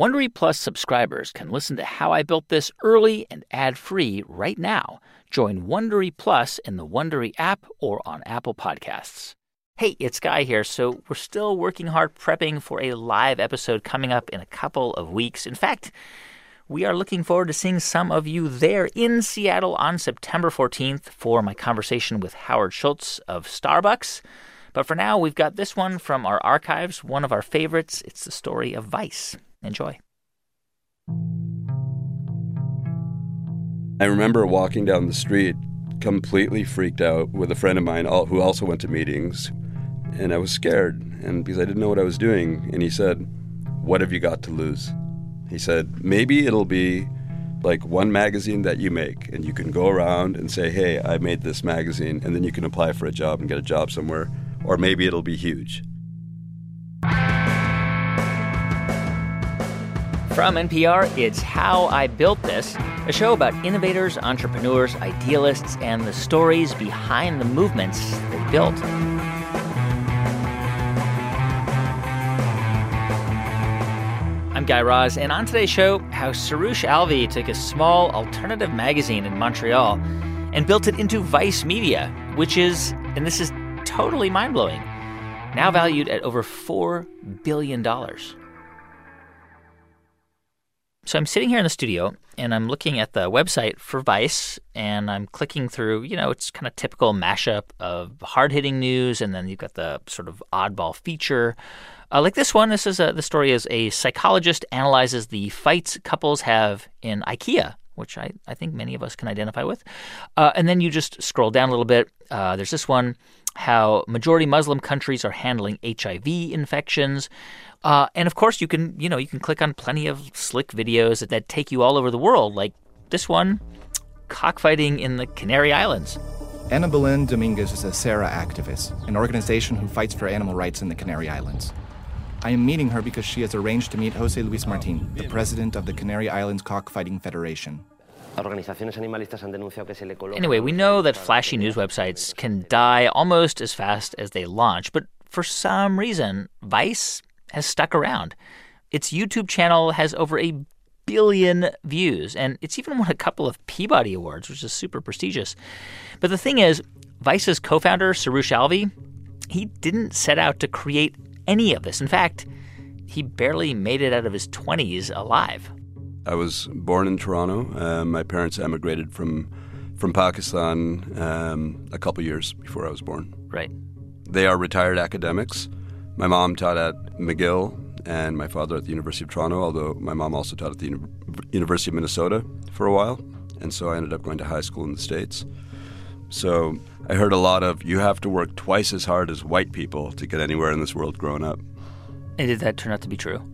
Wondery Plus subscribers can listen to How I Built This early and ad-free right now. Join Wondery Plus in the Wondery app or on Apple Podcasts. Hey, it's Guy here. So we're still working hard prepping for a live episode coming up in a couple of weeks. In fact, we are looking forward to seeing some of you there in Seattle on September 14th for my conversation with Howard Schultz of Starbucks. But for now, we've got this one from our archives, one of our favorites. It's the story of Vice. Enjoy. I remember walking down the street completely freaked out with a friend of mine who also went to meetings. And I was scared because I didn't know what I was doing. And he said, "What have you got to lose?" He said, "Maybe it'll be like one magazine that you make and you can go around and say, hey, I made this magazine, and then you can apply for a job and get a job somewhere. Or maybe it'll be huge." From NPR, it's How I Built This, a show about innovators, entrepreneurs, idealists, and the stories behind the movements they built. I'm Guy Raz, and on today's show, how Soroush Alvi took a small alternative magazine in Montreal and built it into Vice Media, which is, and this is totally mind-blowing, now valued at over $4 billion. So I'm sitting here in the studio, and I'm looking at the website for Vice, and I'm clicking through, it's kind of typical mashup of hard-hitting news, and then you've got the sort of oddball feature. Like this one, the story is a psychologist analyzes the fights couples have in IKEA, which I think many of us can identify with. And then you just scroll down a little bit. There's this one, how majority Muslim countries are handling HIV infections. And of course, you can click on plenty of slick videos that take you all over the world, like this one, cockfighting in the Canary Islands. Ana Belén Dominguez is a SARA activist, an organization who fights for animal rights in the Canary Islands. I am meeting her because she has arranged to meet José Luis Martín, the president of the Canary Islands Cockfighting Federation. Anyway, we know that flashy news websites can die almost as fast as they launch, but for some reason, Vice has stuck around. Its YouTube channel has over 1 billion views, and it's even won a couple of Peabody Awards, which is super prestigious. But the thing is, Vice's co-founder, Soroush Alvi, he didn't set out to create any of this. In fact, he barely made it out of his 20s alive. I was born in Toronto. My parents emigrated from Pakistan a couple years before I was born. Right. They are retired academics. My mom taught at McGill and my father at the University of Toronto, although my mom also taught at the University of Minnesota for a while. And so I ended up going to high school in the States. So I heard a lot of, you have to work twice as hard as white people to get anywhere in this world growing up. And did that turn out to be true?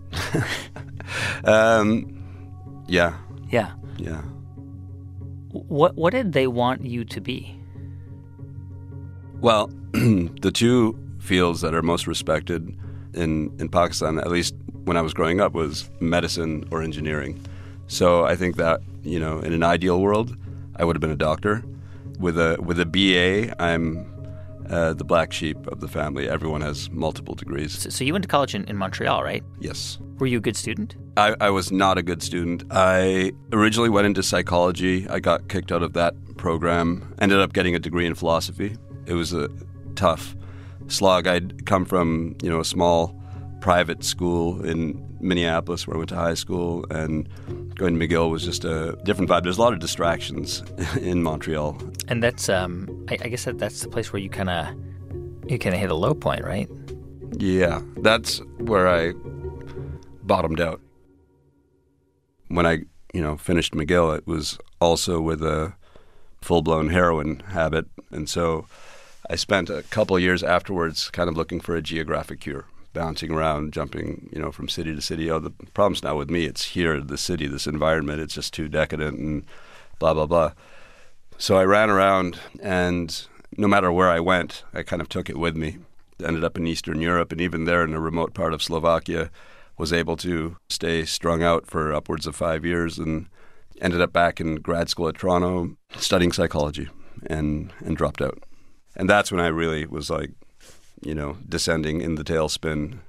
Yeah. Yeah. Yeah. What did they want you to be? Well, the two fields that are most respected in Pakistan, at least when I was growing up, was medicine or engineering. So I think that, in an ideal world, I would have been a doctor. With a BA, I'm the black sheep of the family. Everyone has multiple degrees. So you went to college in Montreal, right? Yes. Were you a good student? I was not a good student. I originally went into psychology. I got kicked out of that program. Ended up getting a degree in philosophy. It was a tough slog. I'd come from, a small private school in Minneapolis where I went to high school, and going to McGill was just a different vibe. There's a lot of distractions in Montreal. And that's, I guess that's the place where you kind of hit a low point, right? Yeah, that's where I bottomed out. When I, finished McGill, it was also with a full-blown heroin habit. And so I spent a couple of years afterwards kind of looking for a geographic cure, bouncing around, jumping, from city to city. Oh, the problem's not with me. It's here, the city, this environment. It's just too decadent and blah, blah, blah. So I ran around, and no matter where I went, I kind of took it with me. Ended up in Eastern Europe, and even there in a remote part of Slovakia, was able to stay strung out for upwards of 5 years, and ended up back in grad school at Toronto studying psychology and dropped out. And that's when I really was like, descending in the tailspin,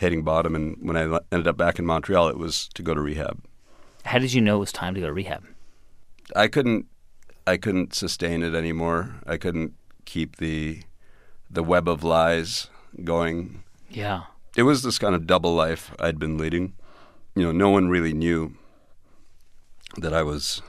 hitting bottom. And when I ended up back in Montreal, it was to go to rehab. How did you know it was time to go to rehab? I couldn't sustain it anymore. I couldn't keep the web of lies going. Yeah. It was this kind of double life I'd been leading. No one really knew that I was,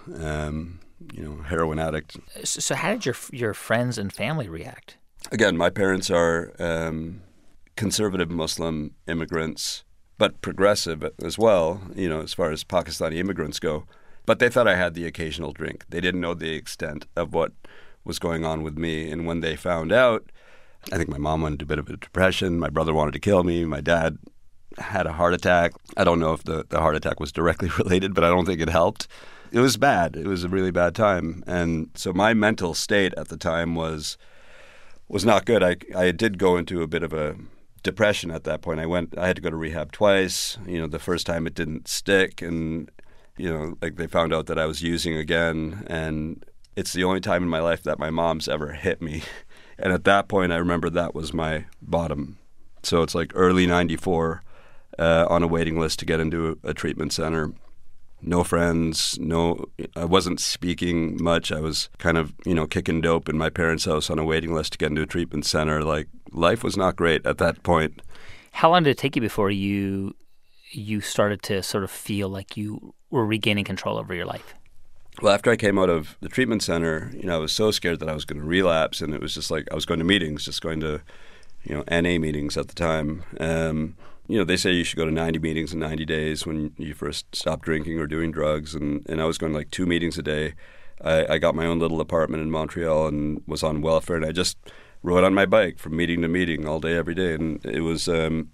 heroin addict. So how did your friends and family react? Again, my parents are conservative Muslim immigrants, but progressive as well, as far as Pakistani immigrants go. But they thought I had the occasional drink. They didn't know the extent of what was going on with me. And when they found out, I think my mom went into a bit of a depression. My brother wanted to kill me. My dad had a heart attack. I don't know if the heart attack was directly related, but I don't think it helped. It was bad. It was a really bad time. And so my mental state at the time was not good. I did go into a bit of a depression at that point. I had to go to rehab twice. The first time it didn't stick, and they found out that I was using again, and it's the only time in my life that my mom's ever hit me. And at that point, I remember that was my bottom. So it's like early 94, on a waiting list to get into a treatment center. No friends, I wasn't speaking much. I was kind of, kicking dope in my parents' house on a waiting list to get into a treatment center. Like, life was not great at that point. How long did it take you before you started to sort of feel like you were regaining control over your life? Well, after I came out of the treatment center, I was so scared that I was going to relapse, and it was just like I was going to meetings, just going to, NA meetings at the time. They say you should go to 90 meetings in 90 days when you first stop drinking or doing drugs, and I was going like 2 meetings a day. I got my own little apartment in Montreal and was on welfare, and I just rode on my bike from meeting to meeting all day, every day. And it was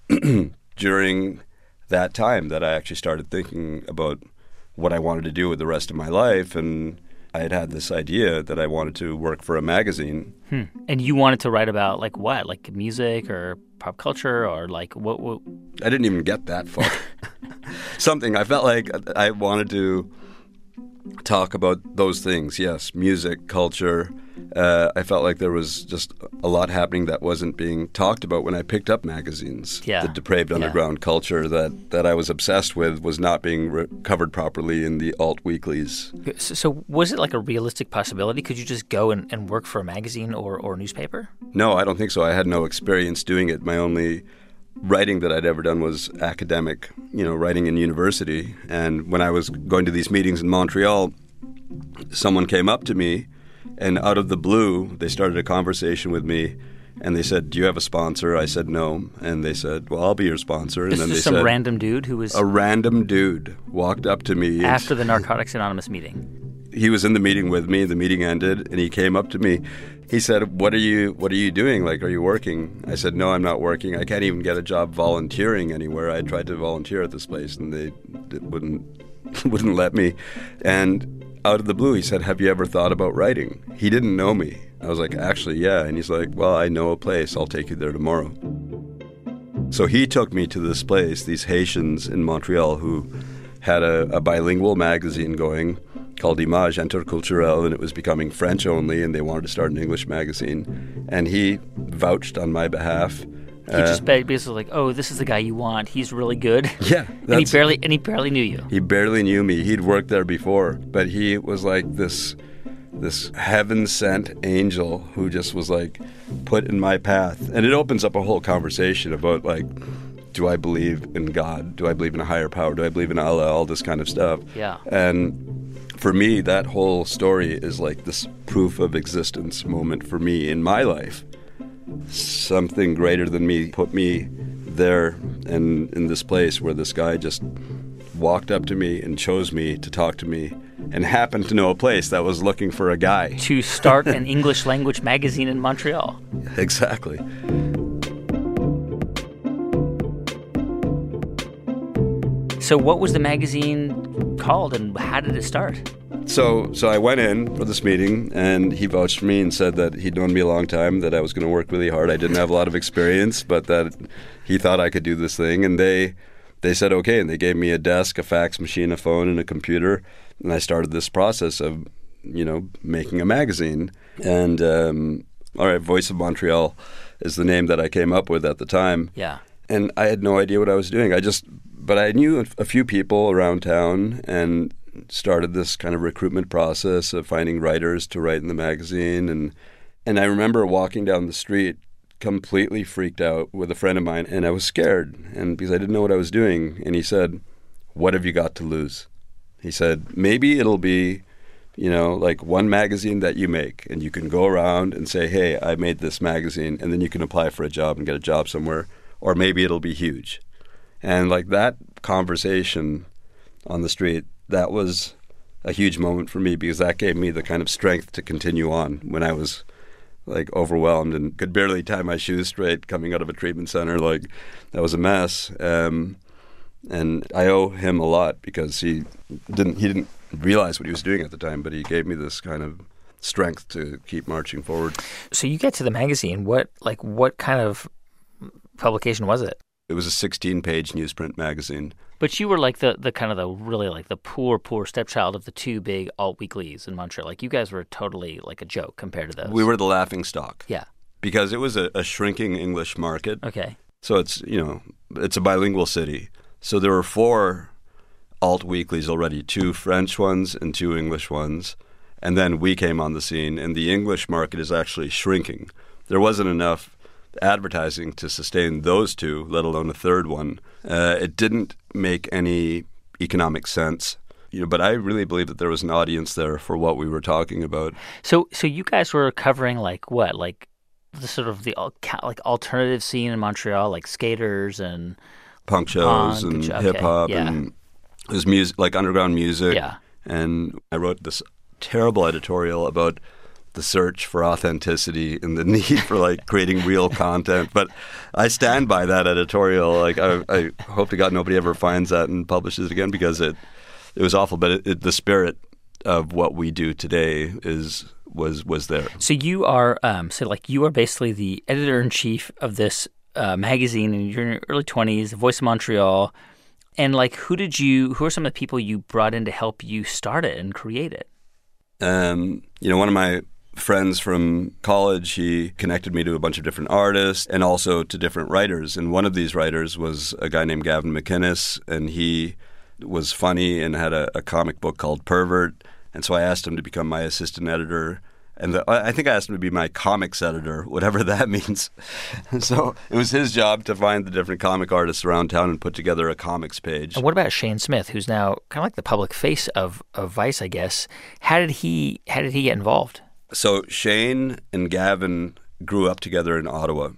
during that time that I actually started thinking about what I wanted to do with the rest of my life, and I had this idea that I wanted to work for a magazine. And you wanted to write about like what? Like music or pop culture, or like what? I didn't even get that far. Something. I felt like I wanted to talk about those things. Yes, music, culture. I felt like there was just a lot happening that wasn't being talked about when I picked up magazines. Yeah. The depraved underground culture that I was obsessed with was not being covered properly in the alt weeklies. So was it like a realistic possibility? Could you just go and work for a magazine or newspaper? No, I don't think so. I had no experience doing it. My only writing that I'd ever done was academic, writing in university. And when I was going to these meetings in Montreal, someone came up to me, and out of the blue, they started a conversation with me, and they said, "Do you have a sponsor?" I said, "No." And they said, "Well, I'll be your sponsor." And then they some said, random dude who was... A random dude walked up to me. After the Narcotics Anonymous meeting. He was in the meeting with me. The meeting ended, and he came up to me. He said, What are you doing? Like, are you working? I said, "No, I'm not working. I can't even get a job volunteering anywhere. I tried to volunteer at this place, and they wouldn't let me." And out of the blue, he said, "Have you ever thought about writing?" He didn't know me. I was like, "Actually, yeah." And he's like, "Well, I know a place. I'll take you there tomorrow." So he took me to this place, these Haitians in Montreal who had a bilingual magazine going called Image Interculturelle, and it was becoming French only, and they wanted to start an English magazine. And he vouched on my behalf. He just basically like, "Oh, this is the guy you want. He's really good." Yeah, and he barely knew you. He barely knew me. He'd worked there before, but he was like this heaven-sent angel who just was like put in my path. And it opens up a whole conversation about like, do I believe in God? Do I believe in a higher power? Do I believe in Allah? All this kind of stuff. Yeah. And for me, that whole story is like this proof of existence moment for me in my life. Something greater than me put me there and in this place where this guy just walked up to me and chose me to talk to me and happened to know a place that was looking for a guy. To start an English language magazine in Montreal. Exactly. So what was the magazine called and how did it start? So I went in for this meeting, and he vouched for me and said that he'd known me a long time, that I was going to work really hard. I didn't have a lot of experience, but that he thought I could do this thing. And they said okay, and they gave me a desk, a fax machine, a phone, and a computer. And I started this process of, making a magazine. And, all right, Voice of Montreal is the name that I came up with at the time. Yeah. And I had no idea what I was doing. But I knew a few people around town and started this kind of recruitment process of finding writers to write in the magazine. And I remember walking down the street completely freaked out with a friend of mine, and I was scared, and because I didn't know what I was doing. And he said, "What have you got to lose?" He said, "Maybe it'll be, like one magazine that you make, and you can go around and say, 'Hey, I made this magazine,' and then you can apply for a job and get a job somewhere. Or maybe it'll be huge." And like that conversation on the street, that was a huge moment for me, because that gave me the kind of strength to continue on when I was like overwhelmed and could barely tie my shoes straight coming out of a treatment center. Like, that was a mess. And I owe him a lot, because he didn't realize what he was doing at the time, but he gave me this kind of strength to keep marching forward. So you get to the magazine. What kind of publication was it? It was a 16-page newsprint magazine. But you were like the kind of the really like the poor stepchild of the two big alt weeklies in Montreal. Like, you guys were totally like a joke compared to those. We were the laughing stock. Yeah. Because it was a shrinking English market. Okay. So it's a bilingual city. So there were 4 alt weeklies already, 2 French ones and 2 English ones. And then we came on the scene, and the English market is actually shrinking. There wasn't enough advertising to sustain those 2, let alone a third one. It didn't make any economic sense. But I really believe that there was an audience there for what we were talking about. So you guys were covering like what? Like the sort of the like alternative scene in Montreal, like skaters and punk shows and hip hop, and it was music, like underground music. Yeah. And I wrote this terrible editorial about the search for authenticity and the need for like creating real content. But I stand by that editorial. Like, I hope to God nobody ever finds that and publishes it again, because it was awful. But the spirit of what we do today was there. So you are you are basically the editor-in-chief of this magazine, and you're in your early 20s, the Voice of Montreal. And like, who are some of the people you brought in to help you start it and create it? One of my friends from college, he connected me to a bunch of different artists and also to different writers. And one of these writers was a guy named Gavin McInnes, and he was funny and had a comic book called Pervert. And so I asked him to become my assistant editor. And I think I asked him to be my comics editor, whatever that means. So it was his job to find the different comic artists around town and put together a comics page. And what about Shane Smith, who's now kind of like the public face of Vice, I guess? How did he get involved? So Shane and Gavin grew up together in Ottawa.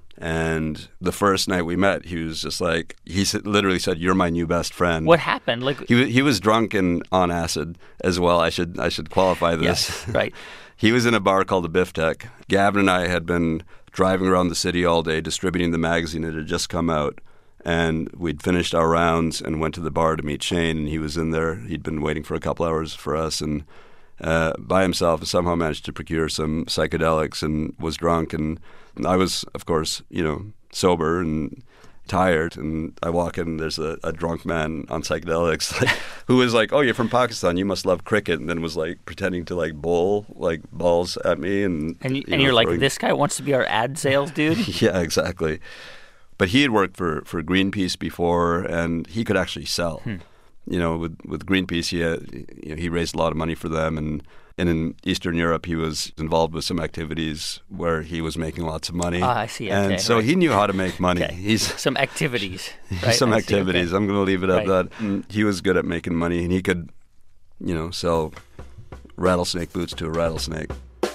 And the first night we met, he was just like, literally said, "You're my new best friend." What happened? Like, he was drunk and on acid as well. I should qualify this. Yes, right. He was in a bar called the Biftech. Gavin and I had been driving around the city all day distributing the magazine. It had just come out. And we'd finished our rounds and went to the bar to meet Shane. And he was in there. He'd been waiting for a couple hours for us. And by himself, somehow managed to procure some psychedelics and was drunk. And I was, of course, sober and tired. And I walk in, there's a drunk man on psychedelics who was like, "Oh, you're from Pakistan, you must love cricket," and then was like pretending to like bowl like balls at me. And you're like, "This guy wants to be our ad sales dude?" Yeah, exactly. But he had worked for Greenpeace before, and he could actually sell. With Greenpeace, he raised a lot of money for them, and in Eastern Europe, he was involved with some activities where he was making lots of money. I see. And okay, so right. He knew how to make money. Okay. Some activities. Right? Some activities. Okay. I'm going to leave it at right. that. And he was good at making money, and he could, sell rattlesnake boots to a rattlesnake.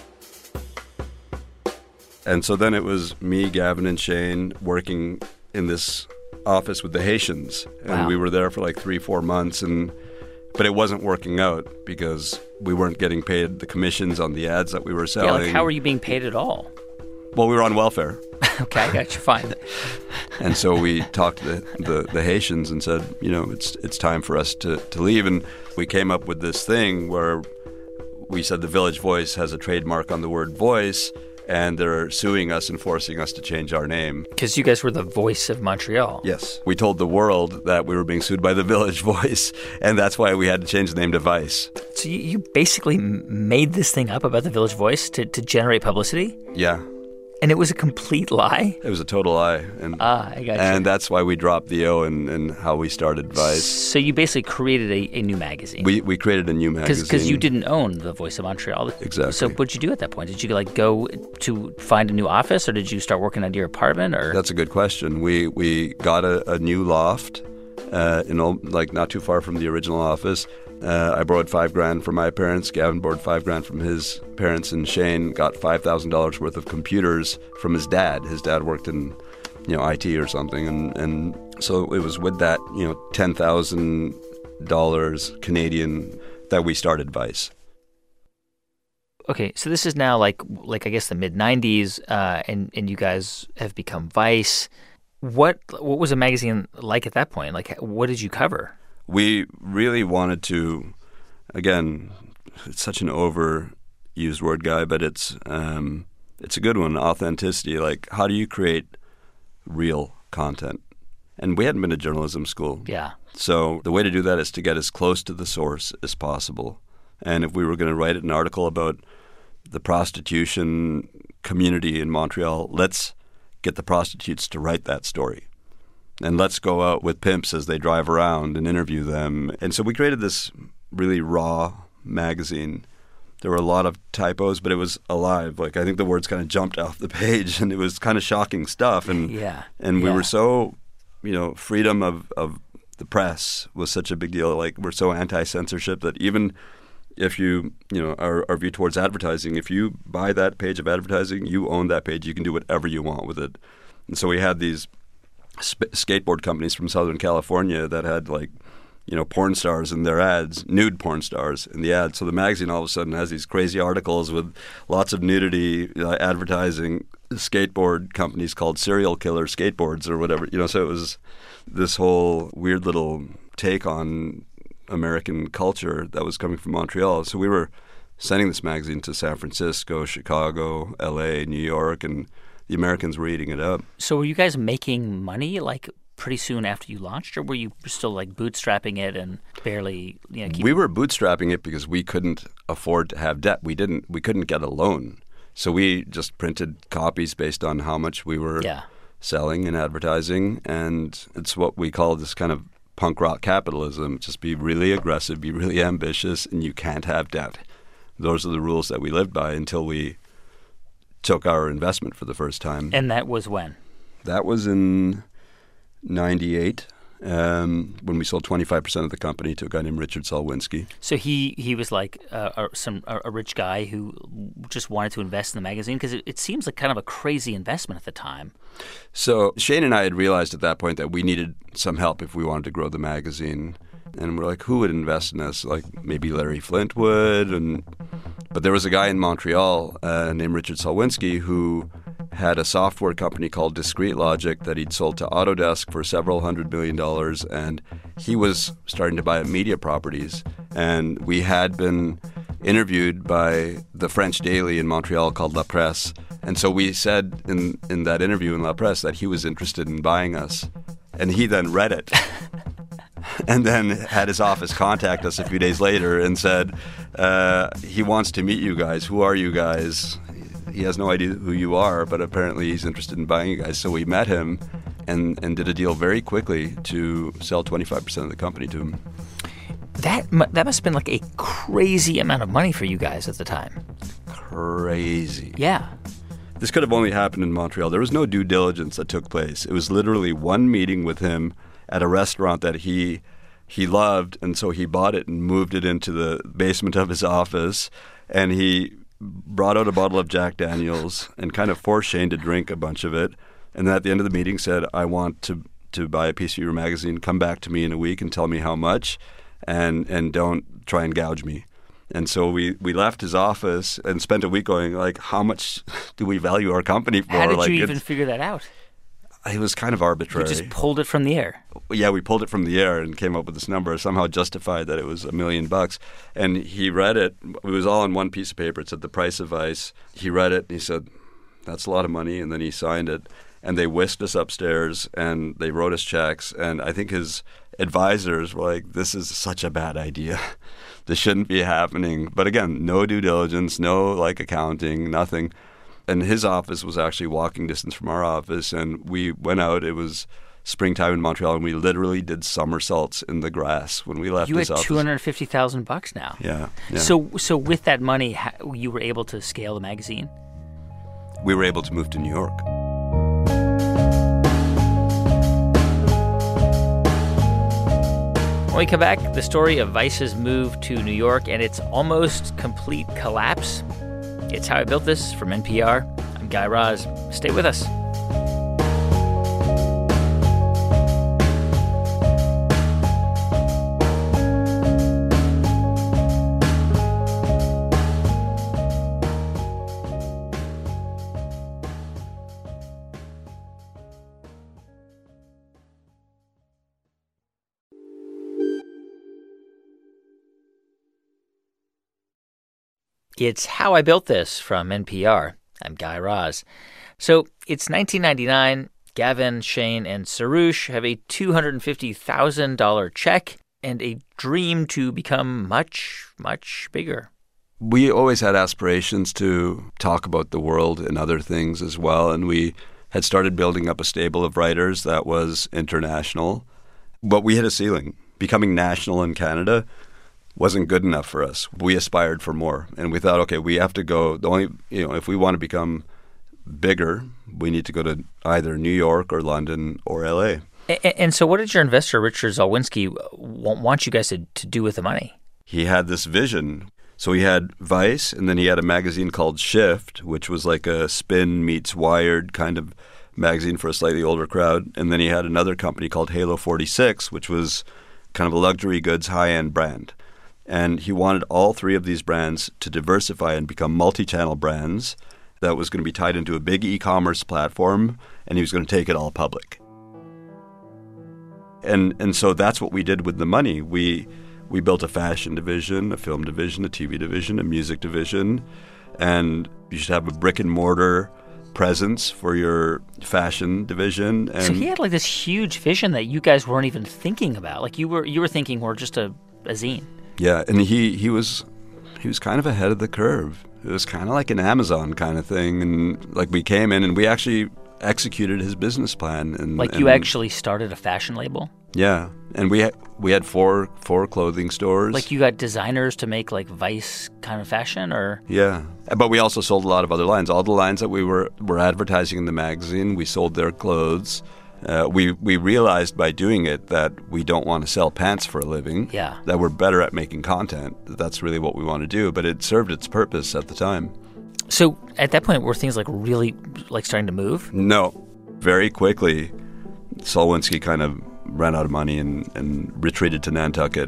And so then it was me, Gavin, and Shane working in this office with the Haitians. And wow. We were there for like 3-4 months, but it wasn't working out because we weren't getting paid the commissions on the ads that we were selling. Yeah, like how were you being paid at all? Well, we were on welfare. Okay, I got you. Fine. And so we talked to the Haitians and said, it's time for us to leave. And we came up with this thing where we said the Village Voice has a trademark on the word voice, and they're suing us and forcing us to change our name. Because you guys were the Voice of Montreal. Yes. We told the world that we were being sued by the Village Voice, and that's why we had to change the name to Vice. So you basically made this thing up about the Village Voice to generate publicity? Yeah. And it was a complete lie? It was a total lie. And, I got you. And that's why we dropped the O in how we started Vice. So you basically created a new magazine. We created a new magazine. Because you didn't own the Voice of Montreal. Exactly. So what did you do at that point? Did you go to find a new office, or did you start working out of your apartment? Or That's a good question. We got a new loft, not too far from the original office. I borrowed $5,000 from my parents. Gavin borrowed $5,000 from his parents, and Shane got $5,000 worth of computers from his dad. His dad worked in, IT or something, and so it was with that, $10,000 Canadian that we started Vice. Okay, so this is now like I guess the mid-'90s, and you guys have become Vice. What was a magazine like at that point? Like, what did you cover? We really wanted to, again, it's such an overused word, Guy, but it's a good one, authenticity. Like, how do you create real content? And we hadn't been to journalism school. Yeah. So the way to do that is to get as close to the source as possible. And if we were going to write an article about the prostitution community in Montreal, let's get the prostitutes to write that story. And let's go out with pimps as they drive around and interview them. And so we created this really raw magazine. There were a lot of typos, but it was alive. Like, I think the words kind of jumped off the page, and it was kind of shocking stuff. And we were so, freedom of the press was such a big deal. Like, we're so anti-censorship that even if you, our view towards advertising, if you buy that page of advertising, you own that page. You can do whatever you want with it. And so we had these skateboard companies from Southern California that had porn stars in their ads, nude porn stars in the ads. So the magazine all of a sudden has these crazy articles with lots of nudity advertising skateboard companies called Serial Killer Skateboards or whatever. So it was this whole weird little take on American culture that was coming from Montreal. So we were sending this magazine to San Francisco, Chicago, LA, New York, and the Americans were eating it up. So were you guys making money pretty soon after you launched, or were you still bootstrapping it and barely We were bootstrapping it because we couldn't afford to have debt. We couldn't get a loan. So we just printed copies based on how much we were selling and advertising, and it's what we call this kind of punk rock capitalism. Just be really aggressive, be really ambitious, and you can't have debt. Those are the rules that we lived by until we took our investment for the first time. And that was when? That was in 98, when we sold 25% of the company to a guy named Richard Salwinski. So he was like a rich guy who just wanted to invest in the magazine? Because it seems like kind of a crazy investment at the time. So Shane and I had realized at that point that we needed some help if we wanted to grow the magazine. And we're like, who would invest in us? Like maybe Larry Flint would. But there was a guy in Montreal named Richard Salwinski who had a software company called Discrete Logic that he'd sold to Autodesk for several $100 million. And he was starting to buy media properties. And we had been interviewed by the French daily in Montreal called La Presse. And so we said in that interview in La Presse that he was interested in buying us. And he then read it. And then had his office contact us a few days later and said, he wants to meet you guys. Who are you guys? He has no idea who you are, but apparently he's interested in buying you guys. So we met him and did a deal very quickly to sell 25% of the company to him. That must have been like a crazy amount of money for you guys at the time. Crazy. Yeah. This could have only happened in Montreal. There was no due diligence that took place. It was literally one meeting with him at a restaurant that he loved, and so he bought it and moved it into the basement of his office, and he brought out a bottle of Jack Daniels and kind of forced Shane to drink a bunch of it, and then at the end of the meeting said, I want to buy a piece of your magazine, come back to me in a week and tell me how much, and don't try and gouge me. And so we left his office and spent a week going, like, how much do we value our company for? How did you even figure that out? It was kind of arbitrary. You just pulled it from the air. Yeah, we pulled it from the air and came up with this number, somehow justified that it was $1 million. And he read it. It was all on one piece of paper. It said the price of ice. He read it and he said, that's a lot of money. And then he signed it. And they whisked us upstairs and they wrote us checks. And I think his advisors were like, this is such a bad idea. This shouldn't be happening. But again, no due diligence, no accounting, nothing. And his office was actually walking distance from our office. And we went out. It was springtime in Montreal, and we literally did somersaults in the grass when we left his office. You had $250,000 now. Yeah. So with that money, you were able to scale the magazine? We were able to move to New York. When we come back, the story of Vice's move to New York and its almost complete collapse. It's How I Built This from NPR. I'm Guy Raz. Stay with us. It's How I Built This from NPR. I'm Guy Raz. So it's 1999. Gavin, Shane, and Soroush have a $250,000 check and a dream to become much, much bigger. We always had aspirations to talk about the world and other things as well, and we had started building up a stable of writers that was international. But we hit a ceiling. Becoming national in Canada wasn't good enough for us. We aspired for more, and we thought, okay, we have to go. If we want to become bigger, we need to go to either New York or London or LA. And so what did your investor, Richard Zalwinski, want you guys to do with the money? He had this vision. So he had Vice, and then he had a magazine called Shift, which was like a Spin meets Wired kind of magazine for a slightly older crowd. And then he had another company called Halo 46, which was kind of a luxury goods high-end brand. And he wanted all three of these brands to diversify and become multi-channel brands that was going to be tied into a big e-commerce platform, and he was going to take it all public. And so that's what we did with the money. We built a fashion division, a film division, a TV division, a music division, and you should have a brick-and-mortar presence for your fashion division. And so he had like this huge vision that you guys weren't even thinking about. Like you were thinking we're just a zine. Yeah, and he was kind of ahead of the curve. It was kind of like an Amazon kind of thing, and like we came in and we actually executed his business plan. And you actually started a fashion label? Yeah, and we had four clothing stores. Like you got designers to make like Vice kind of fashion, or? Yeah, but we also sold a lot of other lines. All the lines that we were advertising in the magazine, we sold their clothes. We realized by doing it that we don't want to sell pants for a living. Yeah. That we're better at making content. That's really what we want to do. But it served its purpose at the time. So at that point, were things like really like starting to move? No. Very quickly, Zalwinski kind of ran out of money and retreated to Nantucket.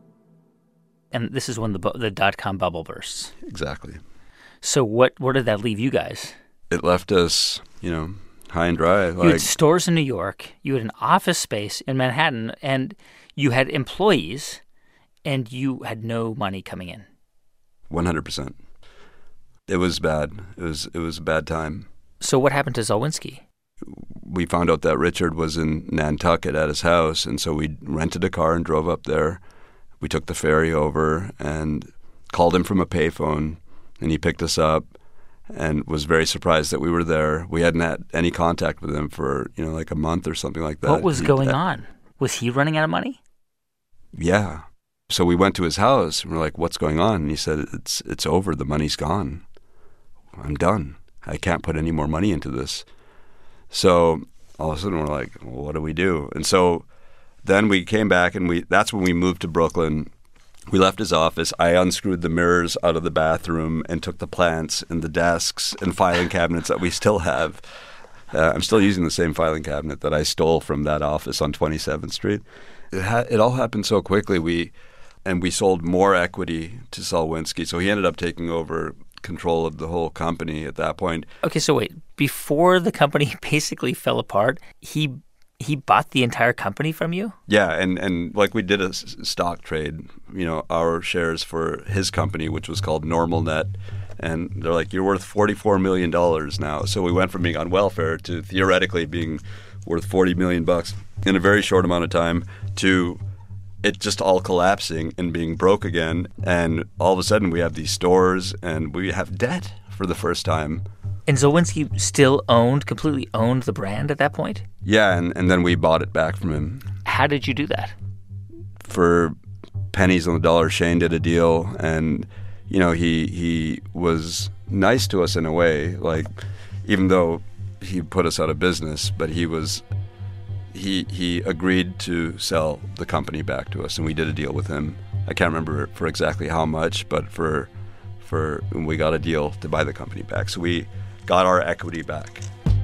And this is when the dot-com bubble bursts. Exactly. So where did that leave you guys? It left us, high and dry. You had stores in New York, you had an office space in Manhattan, and you had employees, and you had no money coming in. 100%. It was bad. It was a bad time. So what happened to Zalwinski? We found out that Richard was in Nantucket at his house, and so we rented a car and drove up there. We took the ferry over and called him from a payphone, and he picked us up and was very surprised that we were there. We hadn't had any contact with him for, like a month or something like that. What was going on? Was he running out of money? Yeah. So we went to his house, and we're like, what's going on? And he said, it's over. The money's gone. I'm done. I can't put any more money into this. So all of a sudden we're like, well, what do we do? And so then we came back, and that's when we moved to Brooklyn. We left his office. I unscrewed the mirrors out of the bathroom and took the plants and the desks and filing cabinets that we still have. I'm still using the same filing cabinet that I stole from that office on 27th Street. It all happened so quickly. We sold more equity to Zalwinski, so he ended up taking over control of the whole company at that point. Okay, so wait. Before the company basically fell apart, he bought the entire company from you? Yeah, and like we did a stock trade, our shares for his company, which was called NormalNet, and they're like, you're worth $44 million now. So we went from being on welfare to theoretically being worth $40 million in a very short amount of time to it just all collapsing and being broke again. And all of a sudden we have these stores and we have debt for the first time. And Zawinski still completely owned the brand at that point? Yeah, and then we bought it back from him. How did you do that? For pennies on the dollar, Shane did a deal, and he was nice to us in a way, like, even though he put us out of business, but he agreed to sell the company back to us, and we did a deal with him. I can't remember for exactly how much, but we got a deal to buy the company back. So we got our equity back.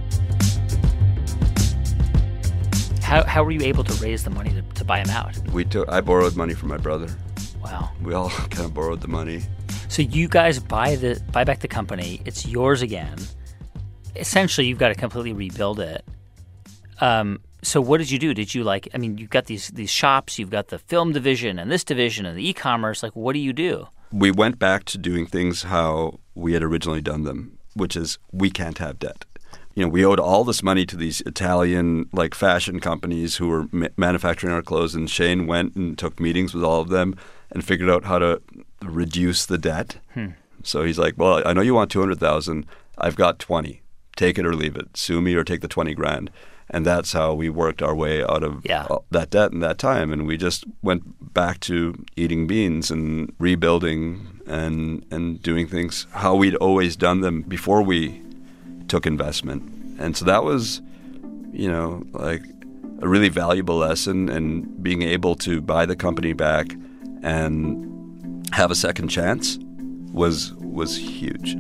How were you able to raise the money to buy him out? I borrowed money from my brother. Wow. We all kind of borrowed the money. So you guys buy back the company. It's yours again. Essentially, you've got to completely rebuild it. So what did you do? Did you you've got these shops, you've got the film division and this division and the e-commerce. Like, what do you do? We went back to doing things how we had originally done them, which is we can't have debt. We owed all this money to these Italian fashion companies who were manufacturing our clothes, and Shane went and took meetings with all of them and figured out how to reduce the debt. So he's like, well, I know you want $200,000. I've got 20. Take it or leave it. Sue me or take the 20 grand. And that's how we worked our way out of that debt in that time. And we just went back to eating beans and rebuilding and doing things how we'd always done them before we took investment. And so that was, a really valuable lesson, and being able to buy the company back and have a second chance was huge.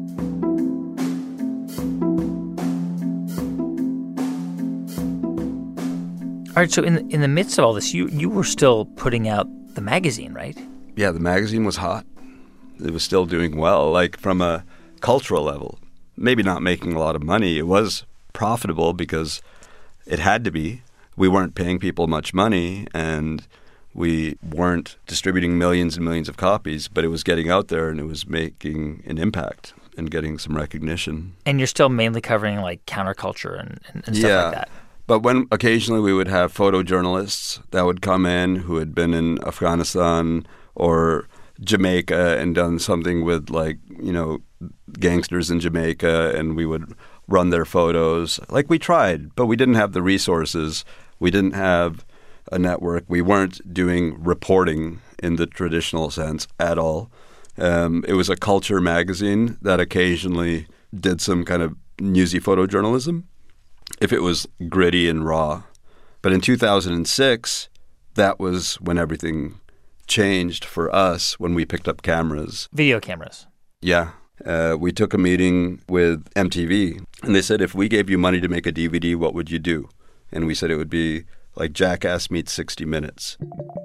All right, so in the midst of all this, you were still putting out the magazine, right? Yeah, the magazine was hot. It was still doing well, from a cultural level. Maybe not making a lot of money. It was profitable because it had to be. We weren't paying people much money, and we weren't distributing millions and millions of copies, but it was getting out there, and it was making an impact and getting some recognition. And you're still mainly covering counterculture and stuff like that. But when occasionally we would have photojournalists that would come in who had been in Afghanistan or Jamaica and done something with gangsters in Jamaica, and we would run their photos. We tried, but we didn't have the resources. We didn't have a network. We weren't doing reporting in the traditional sense at all. It was a culture magazine that occasionally did some kind of newsy photojournalism if it was gritty and raw. But in 2006, that was when everything changed for us, when we picked up cameras. Video cameras. Yeah. We took a meeting with MTV, and they said, if we gave you money to make a DVD, what would you do? And we said it would be like Jackass meets 60 Minutes.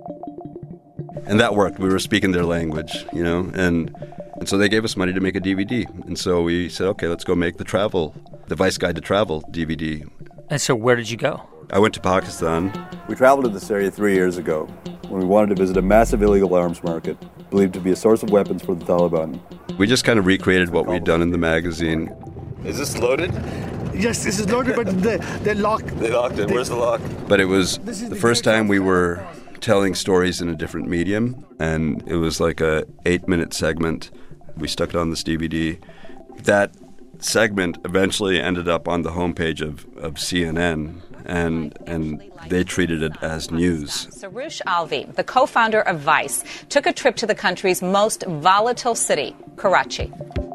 And that worked. We were speaking their language, and so they gave us money to make a DVD. And so we said, okay, let's go make the Vice Guide to Travel DVD. And so where did you go? I went to Pakistan. We traveled to this area 3 years ago when we wanted to visit a massive illegal arms market, believed to be a source of weapons for the Taliban. We just kind of recreated what we'd done in the magazine. Is this loaded? Yes, this is loaded, but they're locked. They locked it. Where's the lock? But it was the first time we were telling stories in a different medium, and it was like a 8-minute segment. We stuck it on this DVD. That segment eventually ended up on the homepage of CNN, and they treated it as news. Saroush Alvi, the co-founder of Vice, took a trip to the country's most volatile city, Karachi.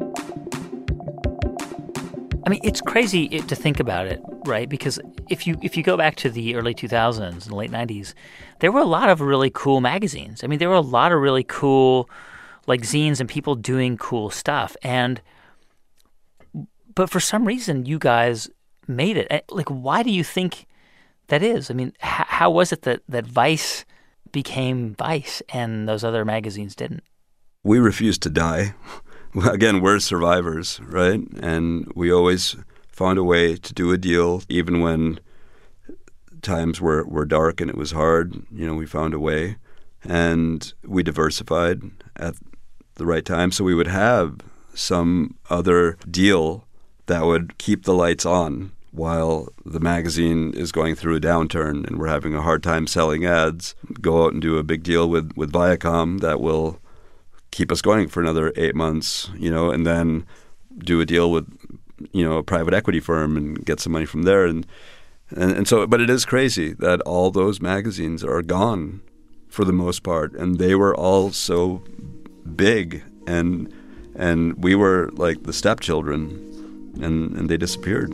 I mean, it's crazy to think about it, right? Because if you go back to the early 2000s and the late 90s, there were a lot of really cool magazines. I mean, there were a lot of really cool, zines and people doing cool stuff. But for some reason, you guys made it. Why do you think that is? I mean, how was it that Vice became Vice and those other magazines didn't? We refused to die. Again, we're survivors, right? And we always found a way to do a deal, even when times were dark and it was hard. We found a way, and we diversified at the right time. So we would have some other deal that would keep the lights on while the magazine is going through a downturn and we're having a hard time selling ads. Go out and do a big deal with Viacom that will keep us going for another 8 months, and then do a deal with a private equity firm and get some money from there. And so, but it is crazy that all those magazines are gone for the most part, and they were all so big, and we were like the stepchildren, and they disappeared.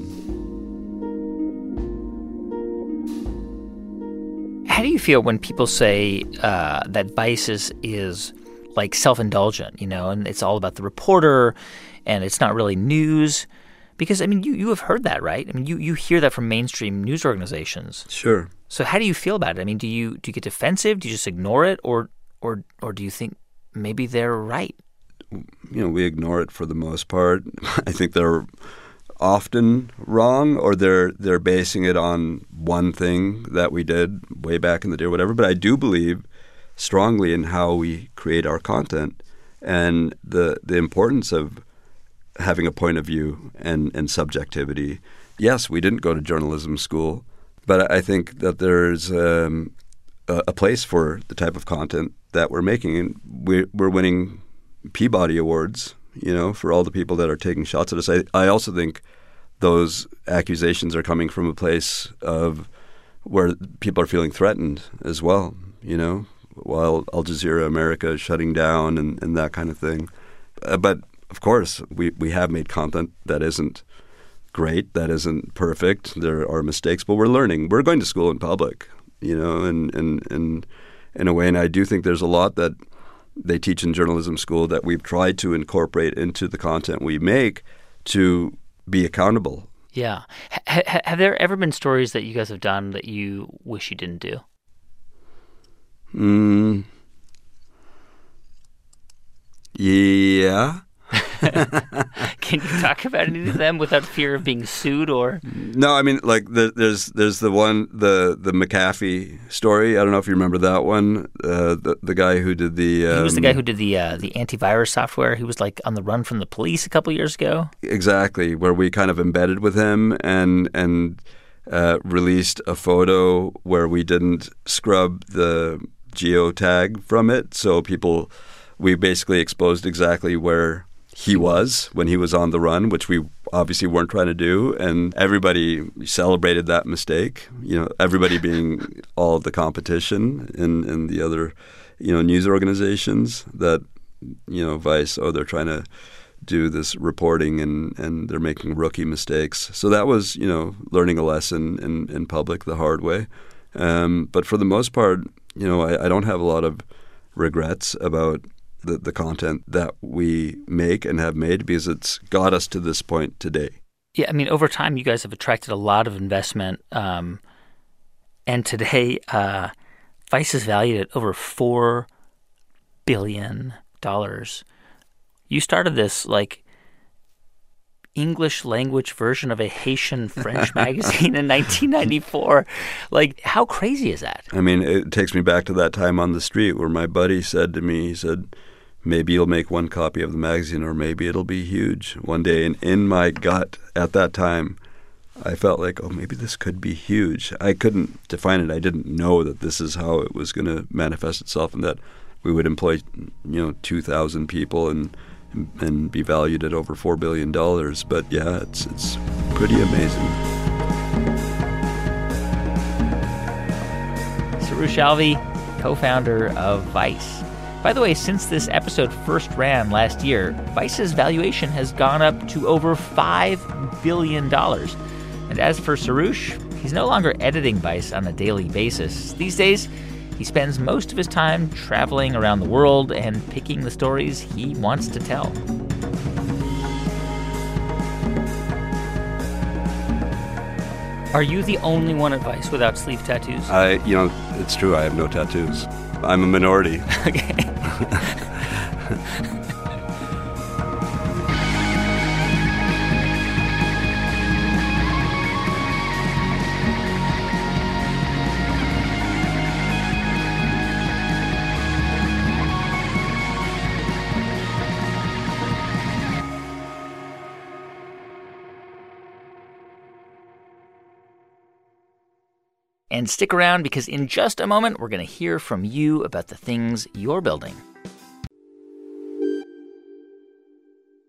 How do you feel when people say that Vice is like self-indulgent, and it's all about the reporter, and it's not really news? Because, I mean, you have heard that, right? I mean, you hear that from mainstream news organizations. Sure. So how do you feel about it? I mean, do you get defensive? Do you just ignore it? Or do you think maybe they're right? We ignore it for the most part. I think they're often wrong, or they're basing it on one thing that we did way back in the day or whatever. But I do believe strongly in how we create our content and the importance of having a point of view and subjectivity. Yes, we didn't go to journalism school, but I think that there's a place for the type of content that we're making. And we're winning Peabody Awards, for all the people that are taking shots at us. I also think those accusations are coming from a place of where people are feeling threatened as well, while Al Jazeera America is shutting down and that kind of thing. But of course, we have made content that isn't great, that isn't perfect. There are mistakes, but we're learning. We're going to school in public, and in a way. And I do think there's a lot that they teach in journalism school that we've tried to incorporate into the content we make to be accountable. Yeah. Have there ever been stories that you guys have done that you wish you didn't do? Yeah. Can you talk about any of them without fear of being sued or? No, I mean, like there's the one, the McAfee story. I don't know if you remember that one. The guy who did the he was the guy who did the antivirus software. He was like on the run from the police a couple years ago. Exactly, where we kind of embedded with him and released a photo where we didn't scrub the geotag from it, so we basically exposed exactly where he was when he was on the run, which we obviously weren't trying to do. And everybody celebrated that mistake, everybody being all of the competition and the other, news organizations that, Vice, they're trying to do this reporting and they're making rookie mistakes. So that was, learning a lesson in public the hard way. But for the most part, I don't have a lot of regrets about the content that we make and have made, because it's got us to this point today. Yeah, I mean, over time, you guys have attracted a lot of investment. And today, Vice is valued at over $4 billion. You started this, English language version of a Haitian French magazine in 1994. How crazy is that? I mean, it takes me back to that time on the street where my buddy said to me, he said, maybe you'll make one copy of the magazine or maybe it'll be huge one day. And in my gut at that time, I felt like, maybe this could be huge. I couldn't define it. I didn't know that this is how it was going to manifest itself and that we would employ, 2,000 people and be valued at over $4 billion. But yeah, it's pretty amazing. Soroush Alvi, co-founder of Vice. By the way, since this episode first ran last year, Vice's valuation has gone up to over $5 billion. And as for Soroush, he's no longer editing Vice on a daily basis. These days, he spends most of his time traveling around the world and picking the stories he wants to tell. Are you the only one at Vice without sleeve tattoos? It's true. I have no tattoos. I'm a minority. Okay. And stick around because in just a moment, we're going to hear from you about the things you're building.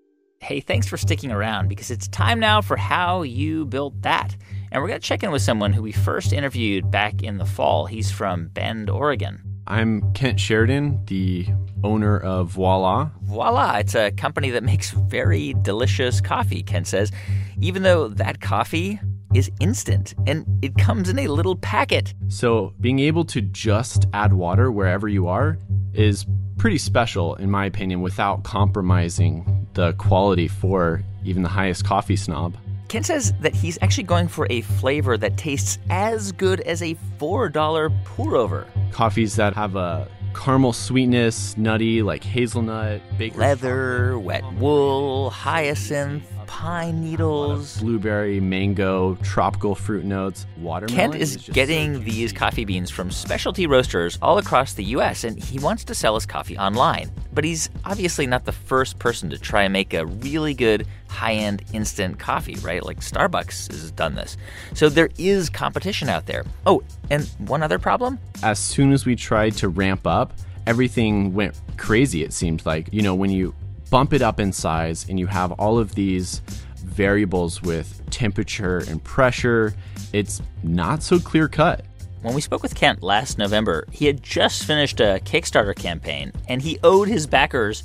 Hey, thanks for sticking around because it's time now for How You Built That. And we're going to check in with someone who we first interviewed back in the fall. He's from Bend, Oregon. I'm Kent Sheridan, the owner of Voila. Voila, it's a company that makes very delicious coffee, Kent says, even though that coffee is instant and it comes in a little packet. So being able to just add water wherever you are is pretty special, in my opinion, without compromising the quality for even the highest coffee snob. Ken says that he's actually going for a flavor that tastes as good as a $4 pour-over. Coffees that have a caramel sweetness, nutty, like hazelnut, baker's leather, wet wool, hyacinth, pine needles, blueberry, mango, tropical fruit notes, watermelon. Kent is getting these coffee beans from specialty roasters all across the U.S., and he wants to sell his coffee online. But he's obviously not the first person to try and make a really good high-end instant coffee, right? Like Starbucks has done this. So there is competition out there. Oh, and one other problem? As soon as we tried to ramp up, everything went crazy, it seemed like. You know, when you bump it up in size and you have all of these variables with temperature and pressure, it's not so clear cut. When we spoke with Kent last November, he had just finished a Kickstarter campaign, and he owed his backers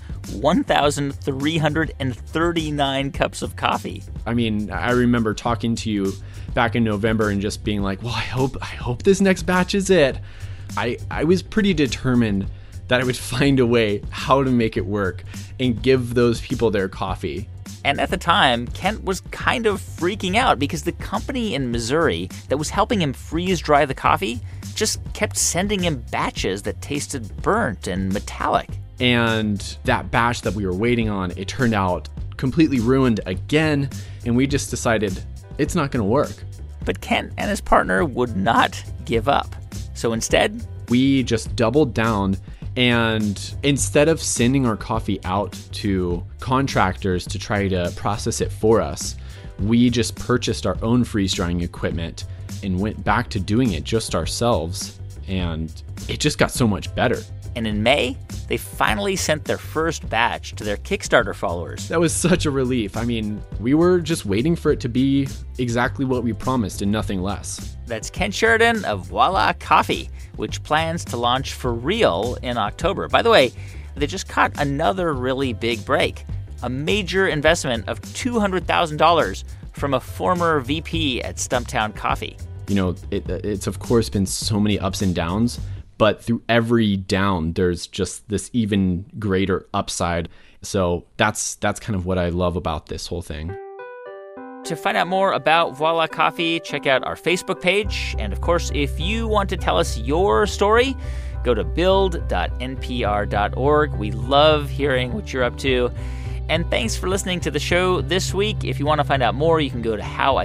1,339 cups of coffee. I mean, I remember talking to you back in November and just being like, well, I hope this next batch is it. I was pretty determined that I would find a way how to make it work and give those people their coffee. And at the time, Kent was kind of freaking out because the company in Missouri that was helping him freeze dry the coffee just kept sending him batches that tasted burnt and metallic. And that batch that we were waiting on, it turned out completely ruined again, and we just decided it's not going to work. But Kent and his partner would not give up. So instead, we just doubled down. And instead of sending our coffee out to contractors to try to process it for us, we just purchased our own freeze-drying equipment and went back to doing it just ourselves. And it just got so much better. And in May, they finally sent their first batch to their Kickstarter followers. That was such a relief. I mean, we were just waiting for it to be exactly what we promised and nothing less. That's Kent Sheridan of Voila Coffee, which plans to launch for real in October. By the way, they just caught another really big break, a major investment of $200,000 from a former VP at Stumptown Coffee. You know, it's of course been so many ups and downs, but through every down, there's just this even greater upside. So that's kind of what I love about this whole thing. To find out more about Voila Coffee, check out our Facebook page. And of course, if you want to tell us your story, go to build.npr.org. We love hearing what you're up to. And thanks for listening to the show this week. If you want to find out more, you can go to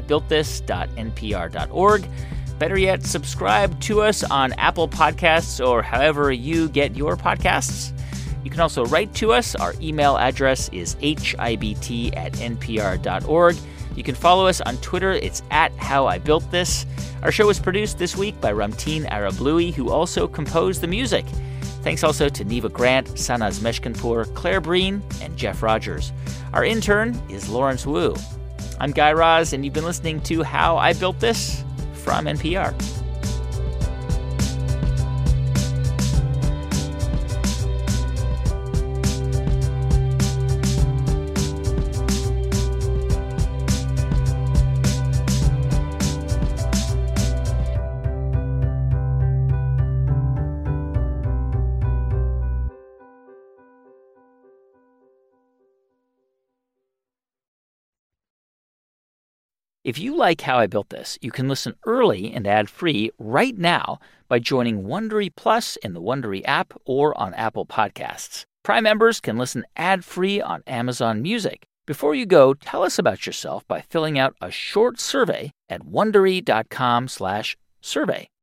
howibuiltthis.npr.org. Better yet, subscribe to us on Apple Podcasts or however you get your podcasts. You can also write to us. Our email address is hibt@npr.org. You can follow us on Twitter. It's @HowIBuiltThis. Our show was produced this week by Ramteen Arablouei, who also composed the music. Thanks also to Neva Grant, Sanaz Meshkinpour, Claire Breen, and Jeff Rogers. Our intern is Lawrence Wu. I'm Guy Raz, and you've been listening to How I Built This from NPR. If you like How I Built This, you can listen early and ad-free right now by joining Wondery Plus in the Wondery app or on Apple Podcasts. Prime members can listen ad-free on Amazon Music. Before you go, tell us about yourself by filling out a short survey at Wondery.com/survey.